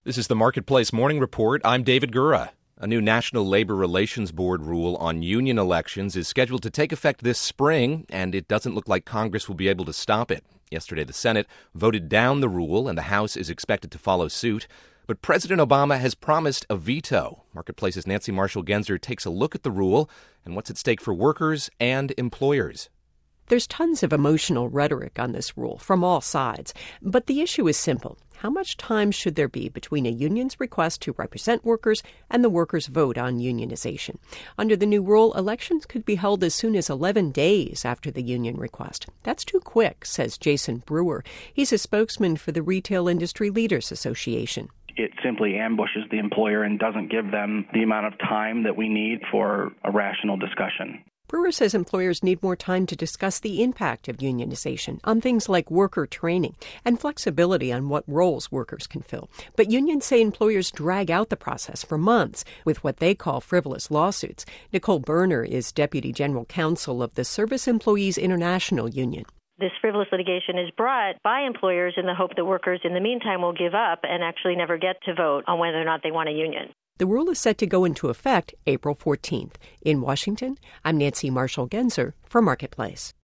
This is the Marketplace Morning Report. I'm David Gura. A new National Labor Relations Board rule on union elections is scheduled to take effect this spring, and it doesn't look like Congress will be able to stop it. Yesterday, the Senate voted down the rule, and the House is expected to follow suit. But President Obama has promised a veto. Marketplace's Nancy Marshall-Genzer takes a look at the rule and what's at stake for workers and employers. There's tons of emotional rhetoric on this rule from all sides, but the issue is simple. How much time should there be between a union's request to represent workers and the workers' vote on unionization? Under the new rule, elections could be held as soon as 11 days after the union request. That's too quick, says Jason Brewer. He's a spokesman for the Retail Industry Leaders Association. It simply ambushes the employer and doesn't give them the amount of time that we need for a rational discussion. Brewer says employers need more time to discuss the impact of unionization on things like worker training and flexibility on what roles workers can fill. But unions say employers drag out the process for months with what they call frivolous lawsuits. Nicole Berner is Deputy General Counsel of the Service Employees International Union. This frivolous litigation is brought by employers in the hope that workers in the meantime will give up and actually never get to vote on whether or not they want a union. The rule is set to go into effect April 14th. In Washington, I'm Nancy Marshall-Genzer for Marketplace.